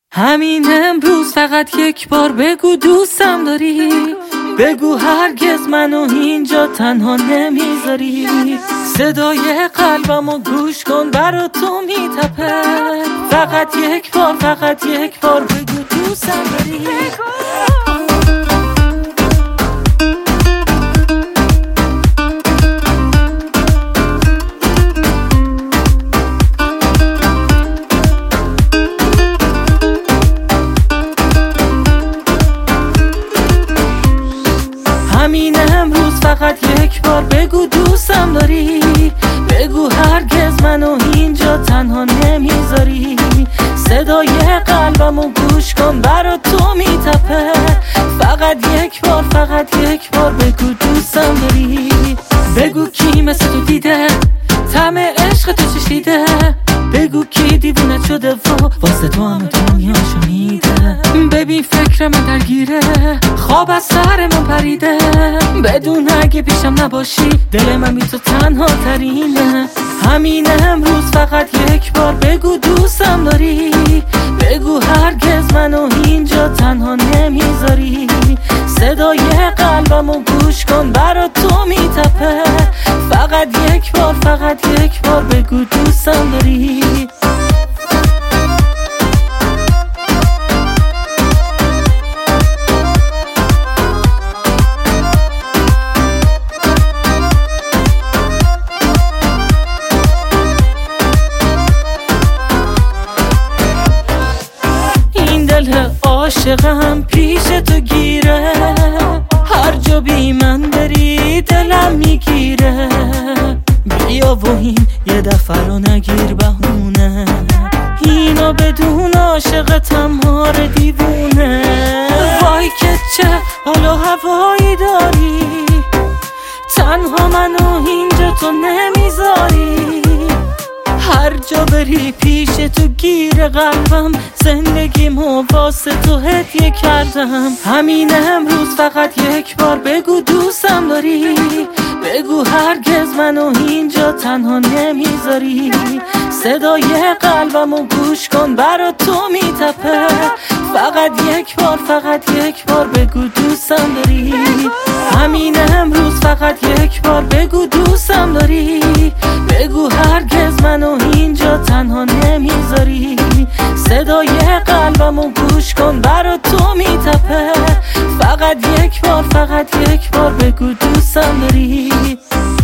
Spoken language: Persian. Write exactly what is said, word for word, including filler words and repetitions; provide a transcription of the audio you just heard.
همین امروز فقط یک بار بگو دوستم داری، بگو هرگز منو اینجا تنها نمیذاری. صدای قلبمو گوش کن برا تو میتپه، فقط یک بار فقط یک بار بگو دوستم داری. همین امروز فقط یک بار بگو دوستم داری، بگو هرگز منو اینجا تنها نمیذاری. صدای قلبمو گوش کن برا تو میتپه، فقط یک بار فقط یک بار بگو دوستم داری. بگو کی مثل تو دیده طعم عشق تو چشیده، بگو کی دیوونه شده و واسه تو همه دنیاشو میده. ببین فکر من درگیره، خواب از سر من پریده، بدون اگه پیشم نباشی دل من بی تو تنها ترینه. همین امروز فقط یک بار بگو دوستم داری، بگو هرگز منو اینجا تنها نمیذاری. صدای قلبمو گوش کن برا تو میتپه، فقط یک بار فقط یک بار بگو دوستم داری. این دل عاشقم پیش تو گیره، هر جا بی من بری دلم میگیره. بیا و این یه دفعه رو نگیر بهونه، اینو بدون عاشقتم هار دیوونه. وای که چه حال و هوایی داری، تنها منو اینجا تو نمیذاری. هر جا بری پیش تو گیر قلبم، زندگیمو واسه تو هدیه کردم. همین امروز فقط یک بار بگو دوستم داری، بگو هرگز منو اینجا تنها نمیذاری. صدای قلبمو گوش کن برا تو میتپه، فقط یک بار فقط یک بار بگو دوستم داری. همین امروز فقط یک بار بگو دوستم داری، بگو هرگز منو اینجا تنها نمیذاری. صدای قلبمو گوش کن برا تو میتپه، فقط یک بار فقط یک بار بگو دوستم داری.